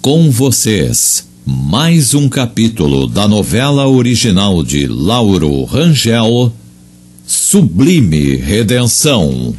Com vocês, mais um capítulo da novela original de Lauro Rangel, Sublime Redenção.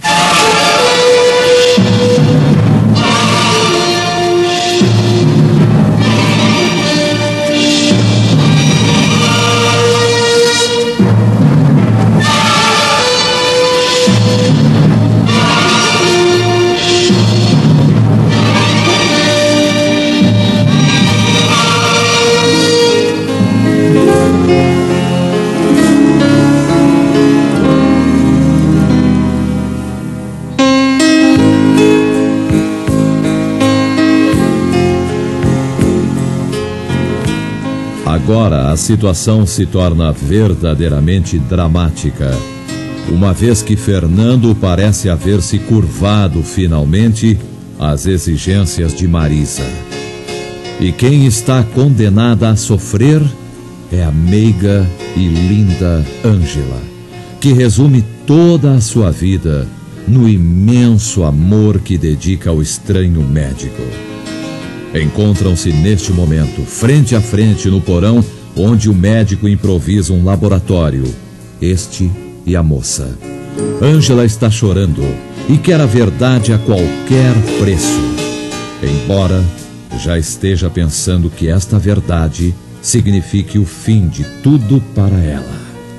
Agora a situação se torna verdadeiramente dramática, uma vez que Fernando parece haver se curvado finalmente às exigências de Marisa. E quem está condenada a sofrer é a meiga e linda Ângela, que resume toda a sua vida no imenso amor que dedica ao estranho médico. Encontram-se neste momento, frente a frente no porão, onde o médico improvisa um laboratório, este e a moça. Ângela está chorando e quer a verdade a qualquer preço, embora já esteja pensando que esta verdade signifique o fim de tudo para ela.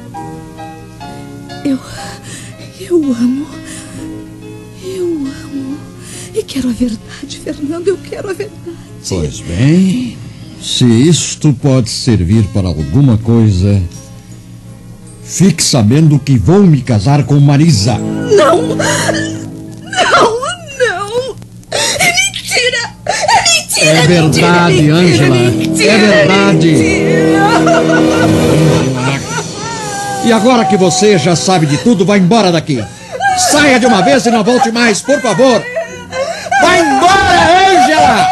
Eu amo. E quero a verdade, Fernando, eu quero a verdade. Pois bem, se isto pode servir para alguma coisa, fique sabendo que vou me casar com Marisa. Não! É mentira! É verdade, Ângela. É verdade. E agora que você já sabe de tudo, vá embora daqui. Saia de uma vez e não volte mais, por favor. Vai embora, Ângela!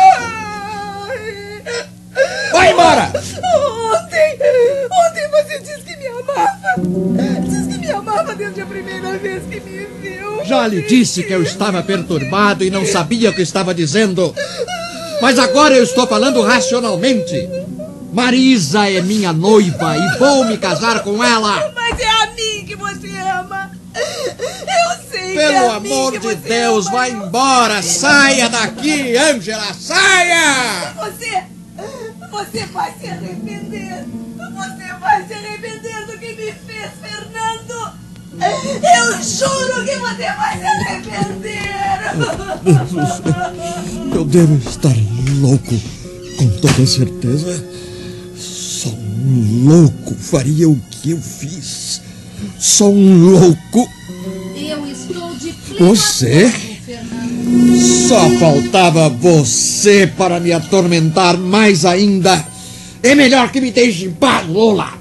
Vai embora! Ontem você disse que me amava. Disse que me amava desde a primeira vez que me viu. Já lhe disse que eu estava perturbado e não sabia o que estava dizendo. Mas agora eu estou falando racionalmente. Marisa é minha noiva e vou me casar com ela. Mas é a mim que você ama. Eu sei. Pelo amor de Deus, vai embora. Saia daqui, Ângela, saia! Você vai se arrepender. Você vai se arrepender do que me fez, Fernando. Eu juro que você vai se arrepender. Eu devo estar louco, com toda certeza. Só um louco faria o que eu fiz. Só um louco. Eu estou de plena Você? Fernando. Só faltava você para me atormentar mais ainda. É melhor que me deixe em paz, Lola.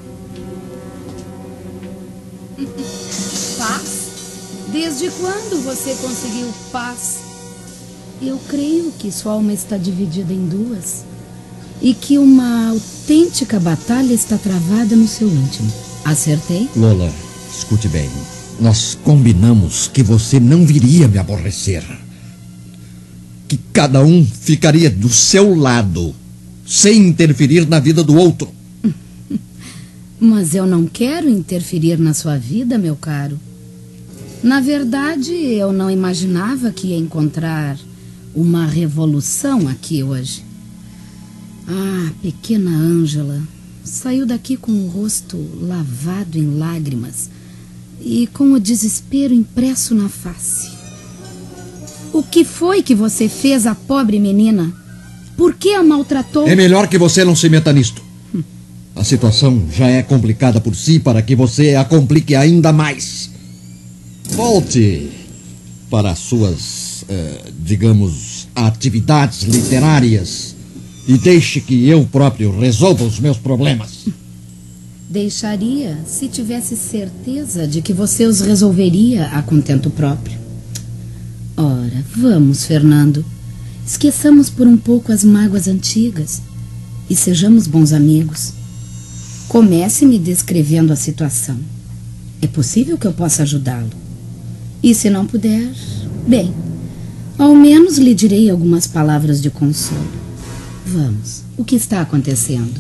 Paz? Desde quando você conseguiu paz? Eu creio que sua alma está dividida em duas e que uma autêntica batalha está travada no seu íntimo. Acertei? Lola, escute bem. Nós combinamos que você não viria me aborrecer. Que cada um ficaria do seu lado, sem interferir na vida do outro. Mas eu não quero interferir na sua vida, meu caro. Na verdade, eu não imaginava que ia encontrar uma revolução aqui hoje. Ah, pequena Ângela saiu daqui com o rosto lavado em lágrimas e com o desespero impresso na face. O que foi que você fez à pobre menina? Por que a maltratou? É melhor que você não se meta nisto. A situação já é complicada por si para que você a complique ainda mais. Volte para as suas, digamos, atividades literárias e deixe que eu próprio resolva os meus problemas. Deixaria se tivesse certeza de que você os resolveria a contento próprio. Ora, vamos, Fernando. Esqueçamos por um pouco as mágoas antigas e sejamos bons amigos. Comece me descrevendo a situação. É possível que eu possa ajudá-lo. E se não puder, bem, ao menos lhe direi algumas palavras de consolo. Vamos, o que está acontecendo?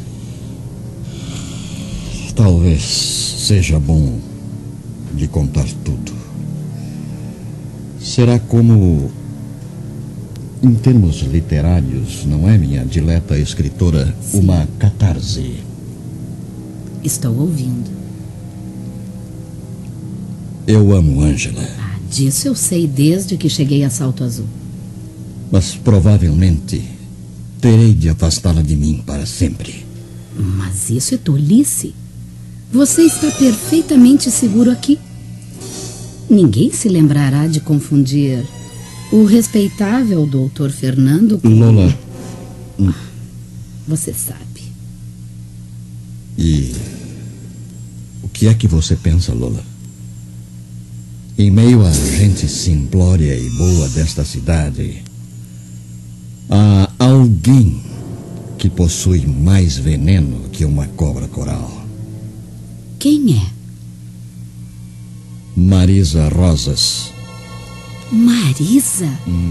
Talvez seja bom lhe contar tudo. Será como, em termos literários, não é, minha dileta escritora, Sim. uma catarse. Estou ouvindo. Eu amo Ângela, Ah, disso eu sei desde que cheguei a Salto Azul. mas provavelmente terei de afastá-la de mim para sempre. Mas isso é tolice. Você está perfeitamente seguro aqui. Ninguém se lembrará de confundir o respeitável Dr. Fernando com... Lola, Você sabe. e o que é que você pensa, Lola? Em meio à gente simplória e boa desta cidade, há alguém que possui mais veneno que uma cobra coral. Quem é? Marisa Rosas. Marisa?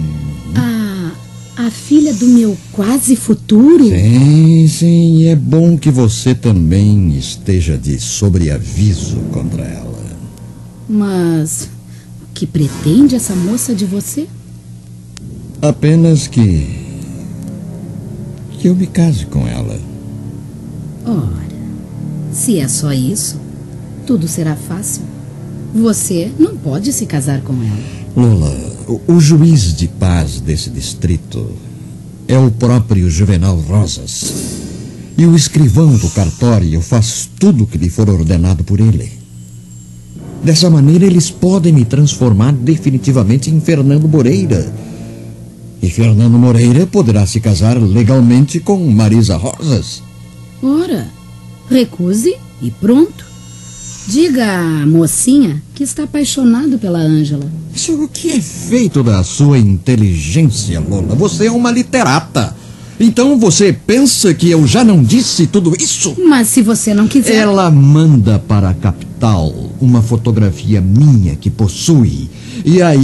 A filha do meu quase futuro? Sim, é bom que você também esteja de sobreaviso contra ela. Mas o que pretende essa moça de você? Apenas que eu me case com ela. Ora, se é só isso, tudo será fácil. Você não pode se casar com ela. Lola, o juiz de paz desse distrito é o próprio Juvenal Rosas. E o escrivão do cartório faz tudo o que lhe for ordenado por ele. Dessa maneira, eles podem me transformar definitivamente em Fernando Moreira. E Fernando Moreira poderá se casar legalmente com Marisa Rosas. Ora, recuse e pronto. Diga à mocinha que está apaixonado pela Ângela. Isso o que é feito da sua inteligência, Lola? Você é uma literata. Então você pensa que eu já não disse tudo isso? Mas se você não quiser... Ela manda para a capital uma fotografia minha que possui. E aí...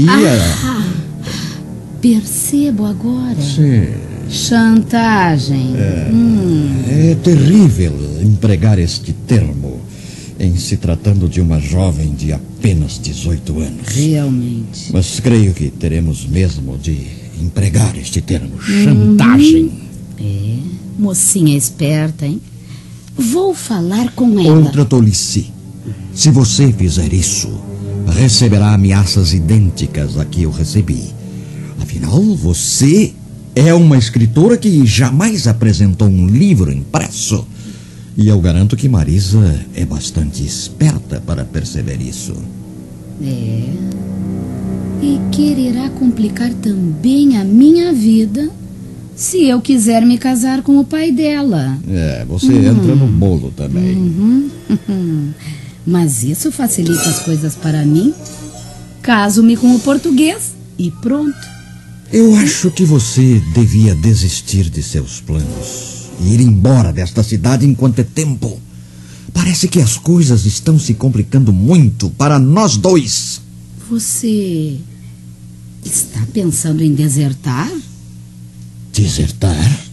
Percebo agora. Sim. Chantagem. É terrível empregar este termo em se tratando de uma jovem de apenas 18 anos. Realmente. Mas creio que teremos mesmo de empregar este termo, chantagem. É, mocinha esperta, hein? Vou falar com ela. Outra tolice. Se você fizer isso, receberá ameaças idênticas a que eu recebi. Afinal, você é uma escritora que jamais apresentou um livro impresso. E eu garanto que Marisa é bastante esperta para perceber isso. É. E quererá complicar também a minha vida se eu quiser me casar com o pai dela. Você entra no bolo também. Mas isso facilita as coisas para mim. Caso-me com o português e pronto. Eu acho que você devia desistir de seus planos e ir embora desta cidade enquanto é tempo. Parece que as coisas estão se complicando muito para nós dois. Você está pensando em desertar? Desertar?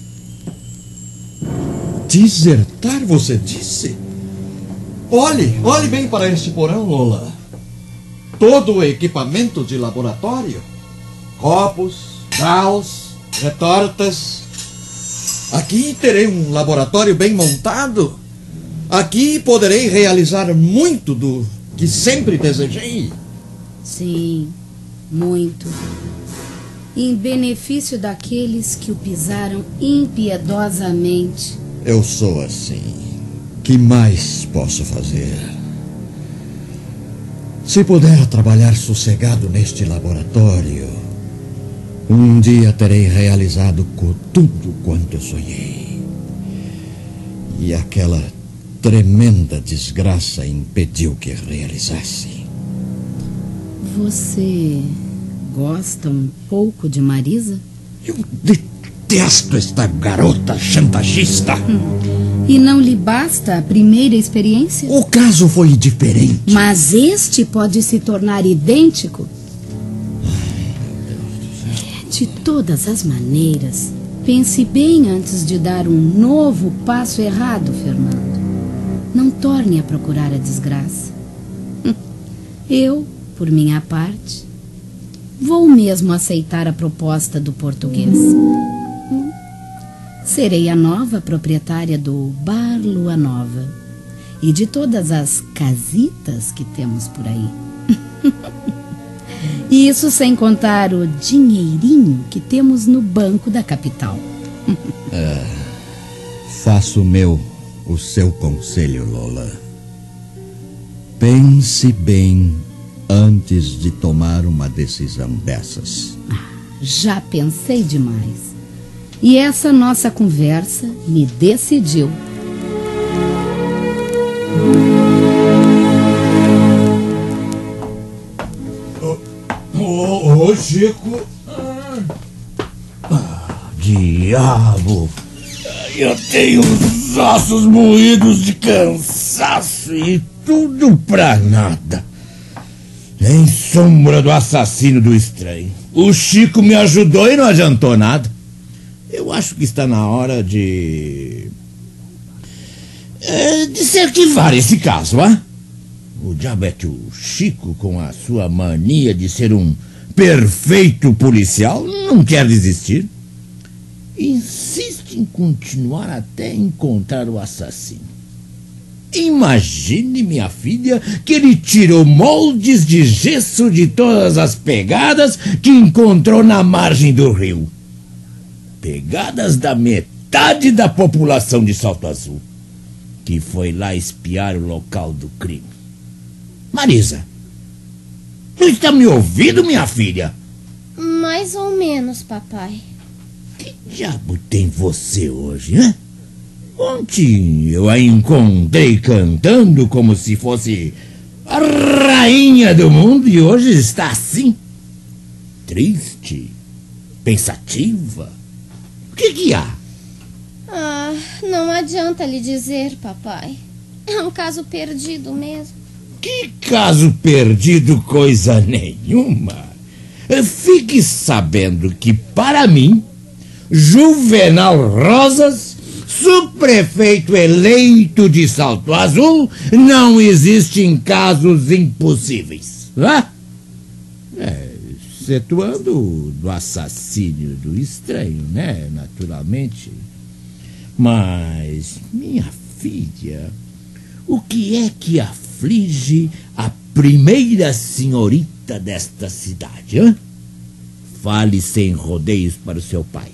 Desertar, você disse? Olhe bem para este porão, Lola. Todo o equipamento de laboratório. Copos, graus, retortas. Aqui terei um laboratório bem montado. Aqui poderei realizar muito do que sempre desejei. Sim, muito. Em benefício daqueles que o pisaram impiedosamente. Eu sou assim. Que mais posso fazer? Se puder trabalhar sossegado neste laboratório, um dia terei realizado tudo quanto eu sonhei. E aquela tremenda desgraça impediu que realizasse. Você gosta um pouco de Marisa? Eu detesto esta garota chantagista. E não lhe basta a primeira experiência? O caso foi diferente. Mas este pode se tornar idêntico? De todas as maneiras, Pense bem antes de dar um novo passo errado, Fernando. Não torne a procurar a desgraça. Eu, por minha parte, vou mesmo aceitar a proposta do português. Serei a nova proprietária do Bar Lua Nova e de todas as casitas que temos por aí. Isso sem contar o dinheirinho que temos no banco da capital. Faço meu o seu conselho, Lola. Pense bem antes de tomar uma decisão dessas. Já pensei demais. E essa nossa conversa me decidiu. Ô, Chico. Diabo. Eu tenho os ossos moídos de cansaço e tudo pra nada. Em sombra do assassino do estranho. O Chico me ajudou e não adiantou nada. Eu acho que está na hora de se arquivar esse caso, ah? O diabo é que o Chico, com a sua mania de ser um perfeito policial, não quer desistir. Insiste em continuar até encontrar o assassino. Imagine, minha filha, que ele tirou moldes de gesso de todas as pegadas que encontrou na margem do rio. Pegadas da metade da população de Salto Azul, que foi lá espiar o local do crime. Marisa, tu está me ouvindo, minha filha? Mais ou menos, papai. Que diabo tem você hoje, hein? Ontem eu a encontrei cantando como se fosse a rainha do mundo e hoje está assim. Triste, pensativa. O que há? Não adianta lhe dizer, papai. É um caso perdido mesmo. Que caso perdido coisa nenhuma. Fique sabendo que, para mim, Juvenal Rosas, subprefeito eleito de Salto Azul, não existem casos impossíveis. Excetuando do assassínio do estranho, né? Naturalmente. Mas, minha filha, o que é que aflige a primeira senhorita desta cidade, hein? Fale sem rodeios para o seu pai.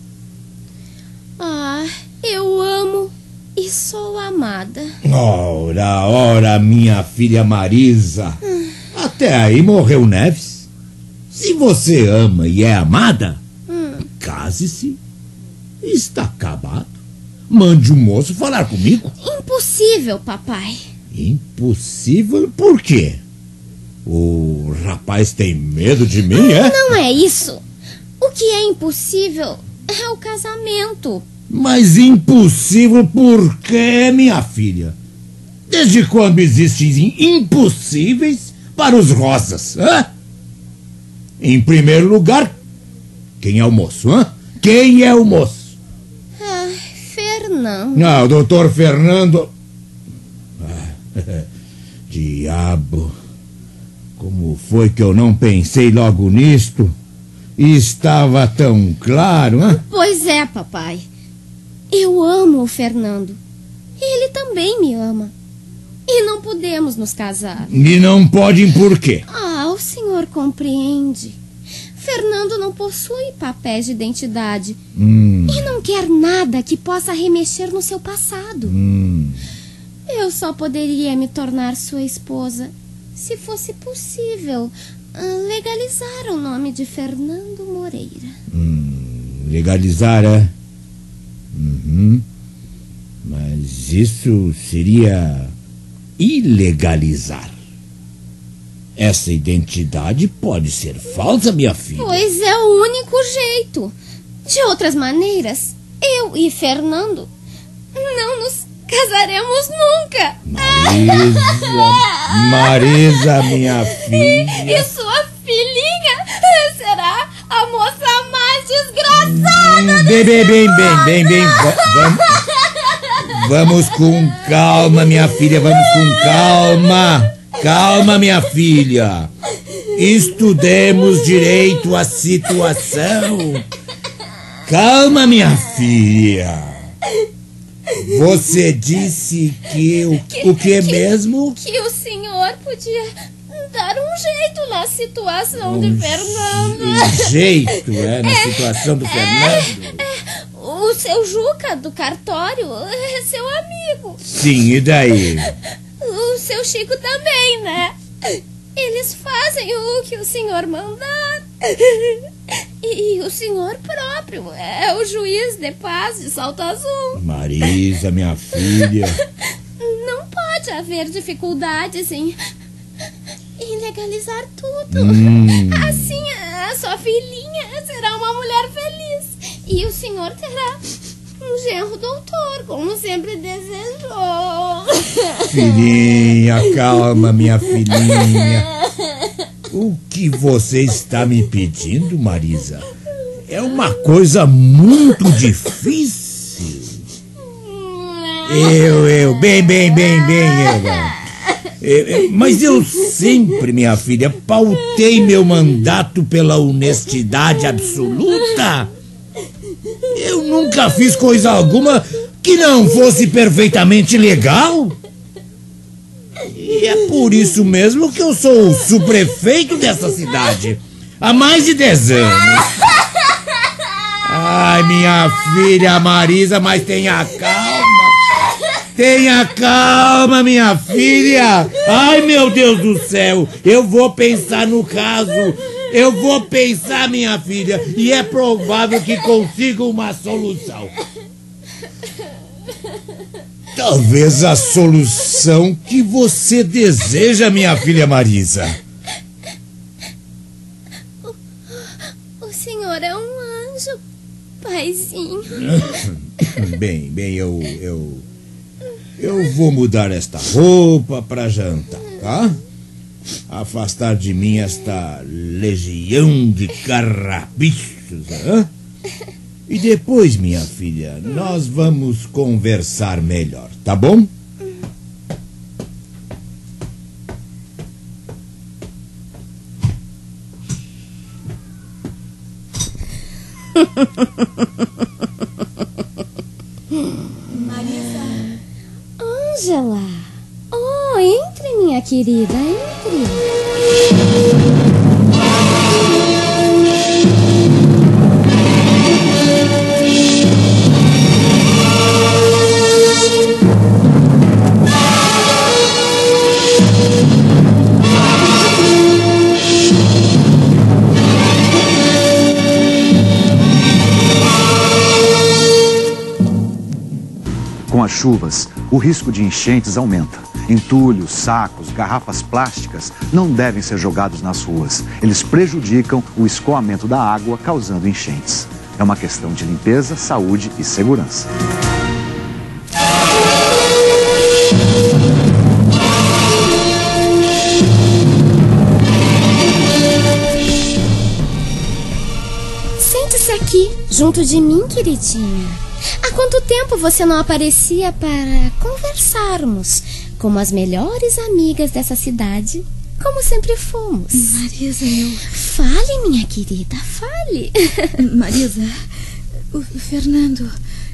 Eu amo e sou amada. Ora, minha filha Marisa. Até aí morreu Neves. Se você ama e é amada, case-se. Está acabado. Mande o moço falar comigo. Impossível, papai. Impossível? Por quê? O rapaz tem medo de mim, é? Não é isso. O que é impossível é o casamento. Mas impossível por quê, minha filha? Desde quando existem impossíveis para os Rosas, hã? Em primeiro lugar, quem é o moço, hã? Quem é o moço? Fernando. O doutor Fernando... Diabo. Como foi que eu não pensei logo nisto? Estava tão claro, hã? Pois é, papai. Eu amo o Fernando. Ele também me ama. E não podemos nos casar. E não podem por quê? O senhor compreende. Fernando não possui papéis de identidade. E não quer nada que possa remexer no seu passado. Eu só poderia me tornar sua esposa se fosse possível legalizar o nome de Fernando Moreira. Legalizar, é? Mas isso seria ilegalizar. Essa identidade pode ser falsa, minha filha. Pois é o único jeito. De outras maneiras, eu e Fernando não nos casaremos nunca. Marisa, minha filha. E sua filhinha será a moça mais desgraçada desgraçado! Bem. Vamos com calma, minha filha, vamos com calma. Calma, minha filha. Estudemos direito a situação. Calma, minha filha. Você disse que o que mesmo? Que o senhor podia dar um jeito na situação de Fernando. Um jeito, na situação do Fernando? O seu Juca do cartório é seu amigo. Sim, e daí? O seu Chico também, né? Eles fazem o que o senhor mandar. E o senhor próprio é o juiz de paz de Salto Azul. Marisa, minha filha. Não pode haver dificuldades em legalizar tudo. Assim, a sua filhinha será uma mulher feliz. E o senhor terá um genro doutor, como sempre desejou. Filhinha, calma, minha filhinha. O que você está me pedindo, Marisa, é uma coisa muito difícil. Mas eu sempre, minha filha, pautei meu mandato pela honestidade absoluta. Eu nunca fiz coisa alguma que não fosse perfeitamente legal. E é por isso mesmo que eu sou o subprefeito dessa cidade há mais de 10 anos. Ai, minha filha Marisa, mas tenha calma. Tenha calma, minha filha. Ai, meu Deus do céu. Eu vou pensar no caso. Eu vou pensar, minha filha. E é provável que consiga uma solução. Talvez a solução que você deseja, minha filha Marisa. O senhor é um anjo, paizinho. Bem, eu vou mudar esta roupa para jantar, tá? Afastar de mim esta legião de carrapichos, hein? E depois, minha filha, nós vamos conversar melhor, tá bom? Ângela! Oh, entre, minha querida, entre. Com as chuvas, o risco de enchentes aumenta. Entulhos, sacos, garrafas plásticas não devem ser jogados nas ruas. Eles prejudicam o escoamento da água, causando enchentes. É uma questão de limpeza, saúde e segurança. Sente-se aqui, junto de mim, queridinha. Há quanto tempo você não aparecia para conversarmos como as melhores amigas dessa cidade, como sempre fomos? Marisa, eu... Fale, minha querida, fale. Marisa, o Fernando...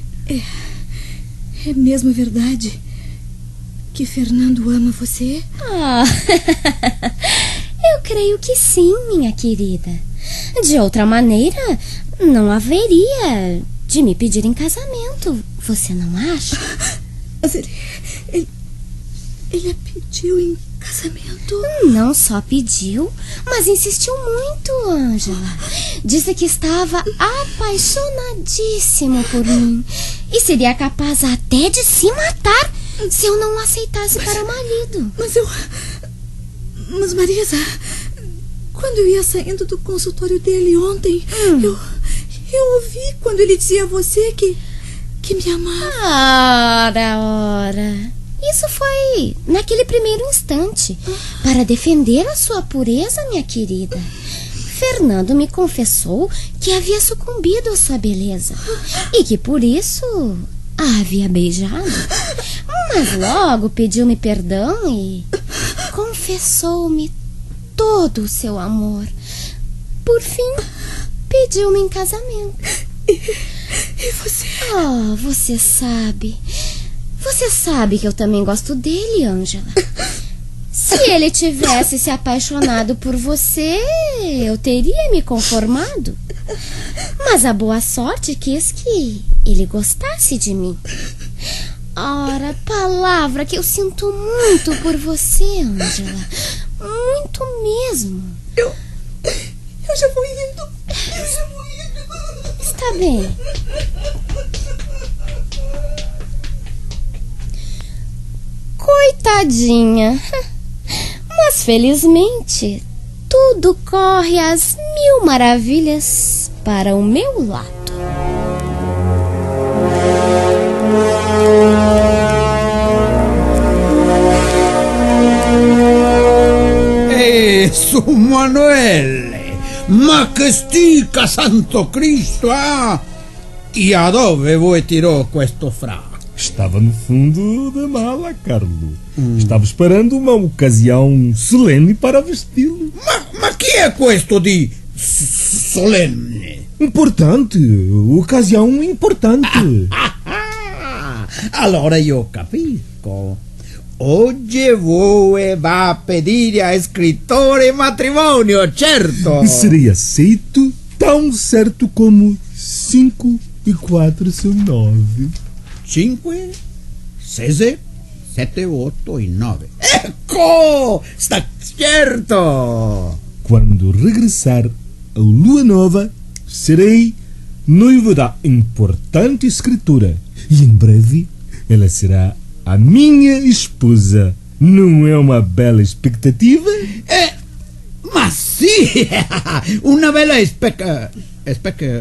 É mesmo verdade que Fernando ama você? Ah, eu creio que sim, minha querida. De outra maneira, não haveria de me pedir em casamento. Você não acha? Mas ele a pediu em casamento? Não só pediu, mas insistiu muito, Ângela. Disse que estava apaixonadíssimo por mim e seria capaz até de se matar se eu não o aceitasse para marido. Mas Marisa, quando eu ia saindo do consultório dele ontem, eu ouvi quando ele dizia a você que me amava. Ora. Isso foi naquele primeiro instante, para defender a sua pureza, minha querida. Fernando me confessou que havia sucumbido à sua beleza e que por isso a havia beijado. Mas logo pediu-me perdão e confessou-me todo o seu amor. Por fim, pediu-me em casamento. E você? Oh, você sabe. Você sabe que eu também gosto dele, Ângela. Se ele tivesse se apaixonado por você, eu teria me conformado. Mas a boa sorte quis que ele gostasse de mim. Ora, palavra que eu sinto muito por você, Ângela. Muito mesmo. Eu já vou indo. Eu já vou indo. Está bem. Coitadinha. Mas felizmente tudo corre às 1000 maravilhas para o meu lado. Eso, Manuele! Ma che stica, Santo Cristo, ah! E adove voi tirou questo fra? Estava no fundo da mala, Carlo. Estava esperando uma ocasião solene para vesti-lo. Ma que é questo di solenne? Importante, ocasião importante. Allora io capisco. Oggi voi va a pedire a scrittore matrimonio, certo? Serei aceito tão certo como 5 e 4 são 9. 5, 6, 7, 8 e 9. Ecco! Sta certo! Quando regressar a lua nova, serei noivo da importante escritora. E em breve ela será a minha esposa. Não é uma bela expectativa? Ma sì! Una bella è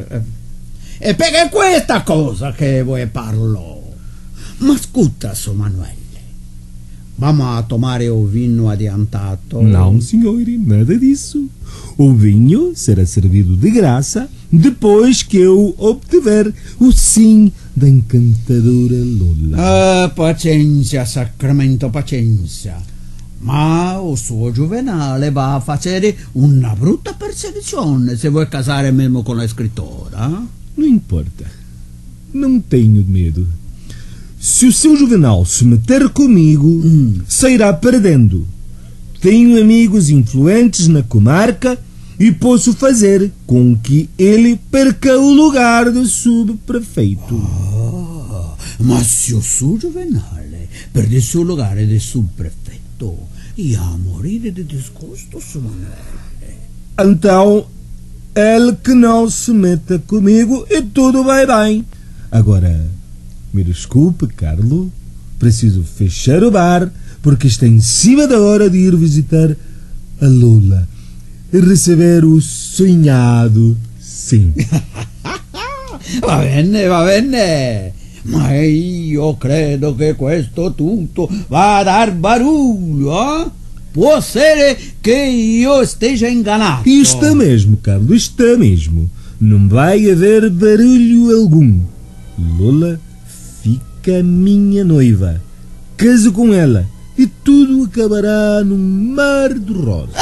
perché questa cosa che voi parlo. Ma scusa, so Manuele, vamos a tomare o vinho adiantato? Não, senhor, nada disso. O vinho será servido de graça depois que eu obtiver o sim da encantadora Lola. Ah, pazienza, Sacramento, pazienza. Ma o suo Juvenale va a fare una brutta perseguizione se vuoi casare mesmo con la scrittora. Não importa. Não tenho medo. Se o seu Juvenal se meter comigo, sairá perdendo. Tenho amigos influentes na comarca e posso fazer com que ele perca o lugar de subprefeito. Ma se o suo Juvenale perdesse o lugar de subprefeito, ia morire de desgosto, Sr. Manuele. Então, ele que não se meta comigo e tudo vai bem. Agora, me desculpe, Carlo, preciso fechar o bar porque está em cima da hora de ir visitar a Lola e receber o sonhado sim. Va bene. Ma io credo che questo tutto va a dar barulho, eh? Può essere che io esteja enganato. Está mesmo, Carlo, está mesmo. Não vai haver barulho algum. Lola fica minha noiva. Caso com ela e tudo acabará num mar de rosas.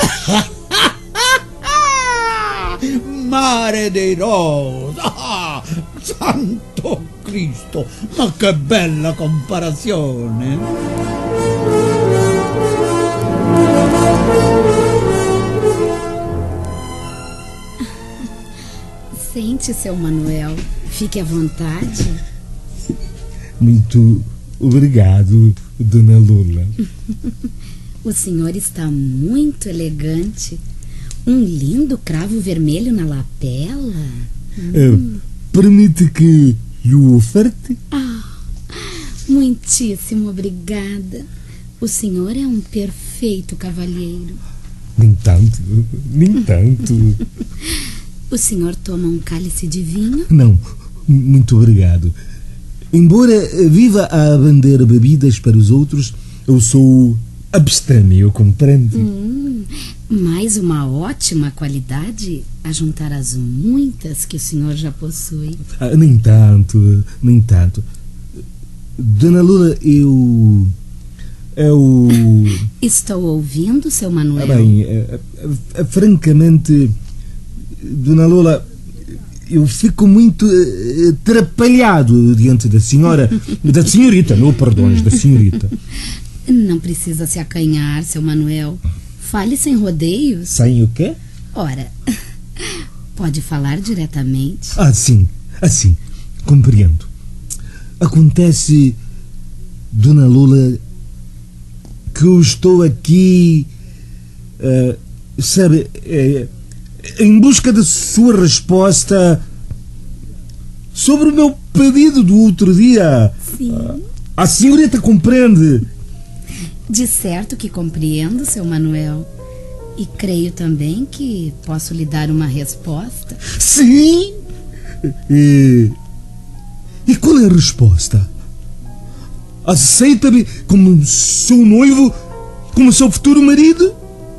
Mare dei rosa! Ah, Santo Cristo! Ma che bella comparazione! Sente, seu Manuel. Fique à vontade. Muito obrigado, Dona Lola. O senhor está muito elegante. Um lindo cravo vermelho na lapela. Permite que eu oferte? Muitíssimo obrigada. O senhor é um perfeito cavalheiro. Nem tanto, nem tanto. O senhor toma um cálice de vinho? Não, muito obrigado. Embora viva a vender bebidas para os outros, eu sou abstêmio, compreende? Mais uma ótima qualidade a juntar as muitas que o senhor já possui. Nem tanto, nem tanto. Dona Lula, eu... Estou ouvindo, seu Manuel. Bem, francamente, Dona Lola, eu fico muito atrapalhado diante da senhora, da senhorita, não, perdões, da senhorita. Não precisa se acanhar, seu Manuel. Fale sem rodeios. Sem o quê? Ora, pode falar diretamente. Sim, compreendo. Acontece, Dona Lula, que eu estou aqui, sabe, em busca da sua resposta sobre o meu pedido do outro dia. Sim. A senhorita compreende? De certo que compreendo, seu Manuel. E creio também que posso lhe dar uma resposta. Sim! E qual é a resposta? Aceita-me como seu noivo, como seu futuro marido?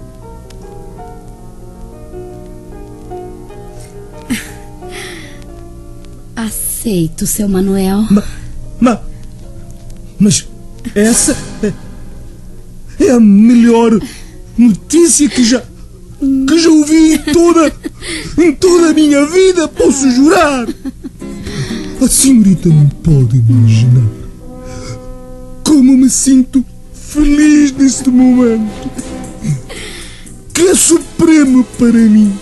Aceito, seu Manuel. Mas essa é a melhor notícia que já ouvi em toda a minha vida, posso jurar. A senhorita não pode imaginar como me sinto feliz neste momento, que é supremo para mim.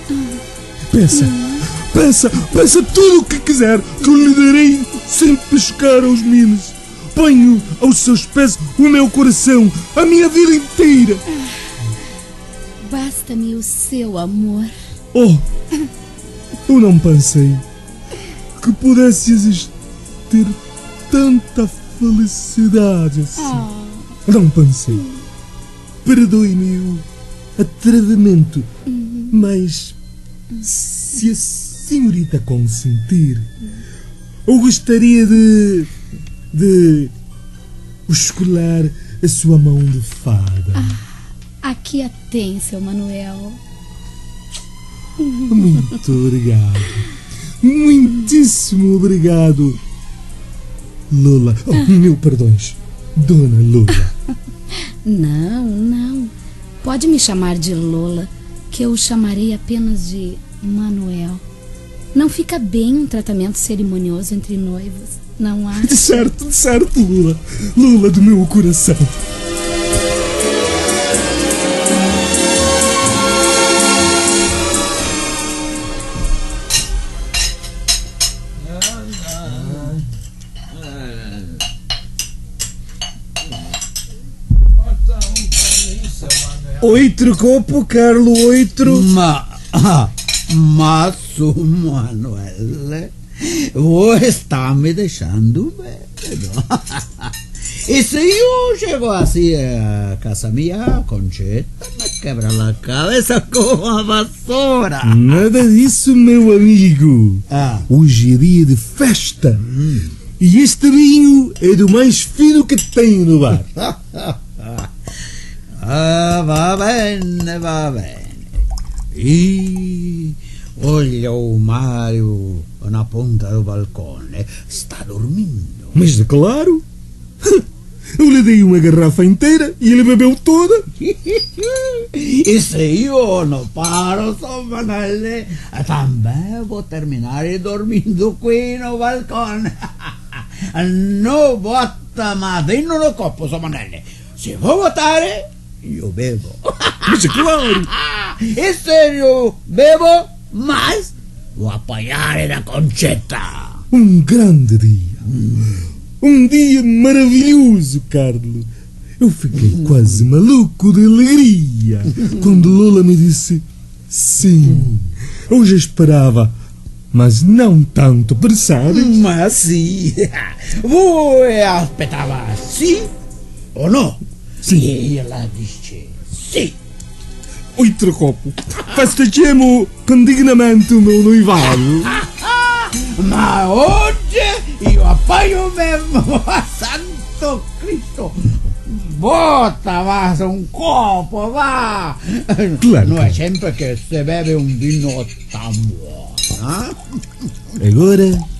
Peça tudo o que quiser, que eu lhe darei sem pescar aos meninos. Ponho aos seus pés o meu coração, a minha vida inteira. Basta-me o seu amor. Eu não pensei que pudesse existir tanta felicidade assim. Não pensei. Perdoe-me o atrevimento, mas se a senhorita consentir, eu gostaria de escolar a sua mão de fada. Aqui a tem, seu Manuel. Muito obrigado. Muitíssimo obrigado, Lola. Mil perdões, Dona Lola. Não. Pode me chamar de Lola, que eu o chamarei apenas de Manuel. Não fica bem um tratamento cerimonioso entre noivos, não acha? De certo, Lula. Lula do meu coração. Outro copo, Carlo, outro. Mas o Manuel, você está me deixando medo. E se eu chego assim a casa minha, Concheta me quebra a cabeça com a vassoura. Nada disso, meu amigo. Hoje é dia de festa. E este vinho é do mais fino que tenho no bar. Va bene. E olha o Mário na ponta do balcone. Está dormindo. Mas claro. Eu lhe dei uma garrafa inteira e ele bebeu toda. E se eu não paro, São Manuel, também vou terminar dormindo aqui no balcone. Não bota mais vinho no copo, São Manuel. Se vou botar, eu bebo. Mas é claro. E se eu bebo mais, vou apanhar na Concheta. Um grande dia. Um dia maravilhoso, Carlo. Eu fiquei quase maluco de alegria quando Lola me disse sim. Eu já esperava, mas não tanto, percebes? Mas sim. Você aspettava sim ou não? Sim. E ela disse sim. Outro copo. Festeggiamo com dignamente o meu noivado. Mas hoje eu apanho mesmo a Santo Cristo. bota, va, un copo, va. Claro. Non è sempre che se beve un vino tan buono. Agora,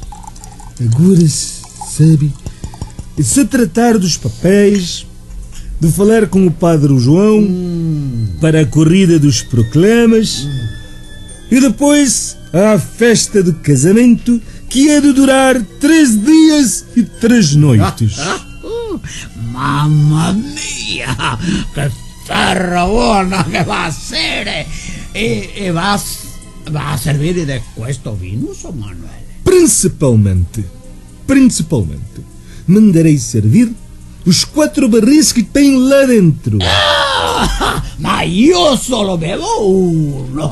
sabe, se tratar dos papéis, de falar com o Padre João para a corrida dos proclamas e depois à festa de casamento que é de durar 3 dias e 3 noites. Mamma mia, che terra buona che va a essere! E va a servire di questo vino, São Manuel? Principalmente, mandarei servir os 4 barris que tem lá dentro. Ma io solo bevo uno.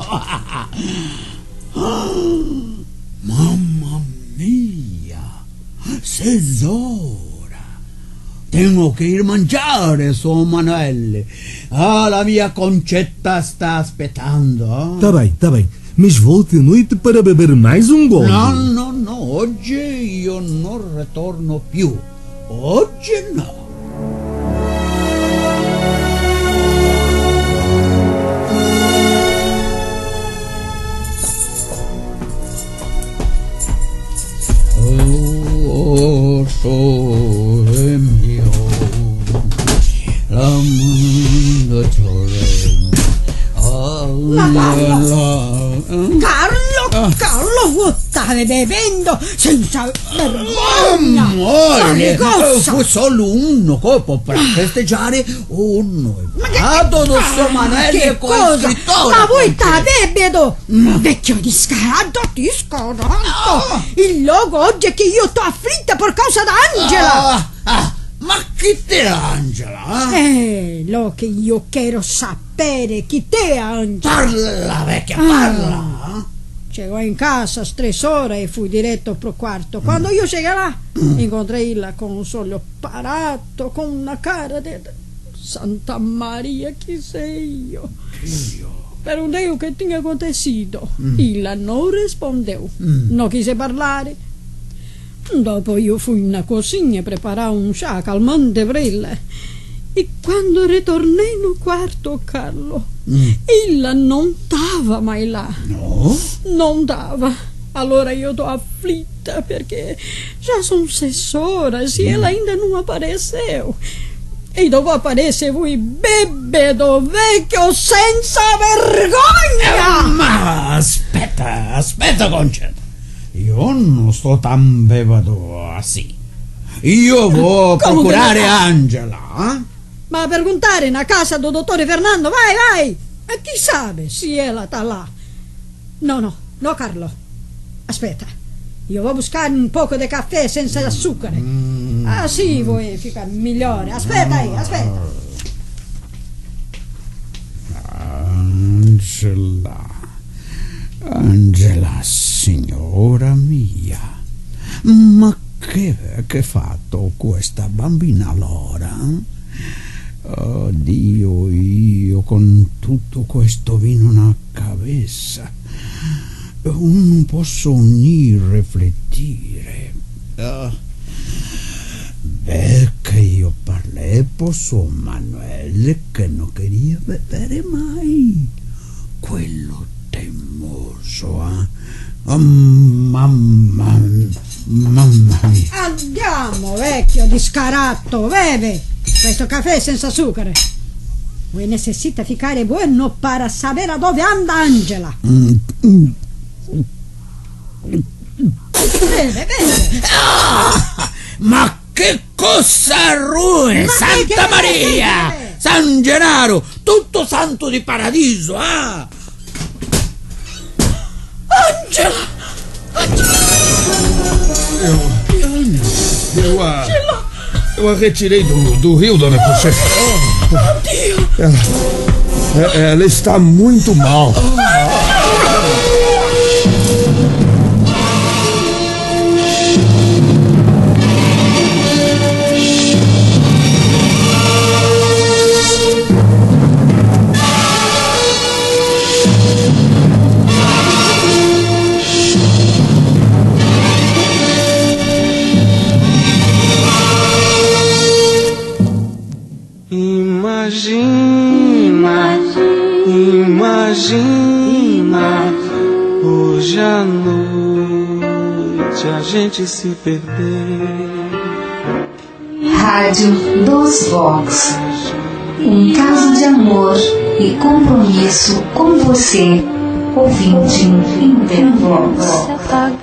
Mamma mia, 6 ore. Tengo che ir a mangiare, São Manuel. La mia Concetta sta aspettando. Tá bem, mas volte à noite para beber mais um gole. No, oggi io non ritorno più. Oggi no. Sole mio, la mondo Carlo, stai bevendo senza vergogna! Amore, fu solo uno copo per festeggiare un nuovato do São Manuel con il scrittore. Ma voi state bevuto? Vecchio discarato! Il logo oggi è che io sto afflitta per causa d'Angela! Ma chi te è Angela? Lo che io quero sapere, chi te è Angela? Parla, vecchia, parla! Llegò in casa 3 ore e fui diretto pro quarto. Quando io cheguei là, incontrai con un sogno parato, con una cara di Santa Maria, chi sei io? Perguntei o che tinha acontecido. Ella non rispondeu, non quise parlare. Dopo io fui na cozinha preparar un chá calmante per ella. E quando ritornai no quarto, Carlo, ella non stava mai là. No? Non stava. Allora io tô afflitta perché già sono 6 ore e ela ainda non apareceu. E dopo aparece voi bebedo vecchio senza vergogna! Ma aspetta, Concetta. Io non sto tan bevato così. Io voglio procurare Angela. Ma per contare na casa do dottore Fernando, vai! E chi sa se ela sta là? No, Carlo. Aspetta, io vou buscare un poco di caffè senza zucchero. Sì, vuoi fica migliore. Aspetta. Angela, signora mia, ma che ha fatto questa bambina allora? Oh Dio, io con tutto questo vino na cabeza non posso ni riflettire. Perché io parlai con São Manuel che non queria bere mai quello temoso, mamma mia. Andiamo, vecchio discarato, beve questo caffè senza zucchero. Voi necessita ficare buono per sapere dove anda Angela. Beve. Ma che cosa ruine, Santa Maria, San Gennaro, tutto santo di paradiso, Angela! Eu a retirei do rio, dona Concheta. Ela está muito mal. imagina hoje à noite a gente se perder. Rádio Dos Vox. Um caso de amor e compromisso com você, ouvinte Intervox.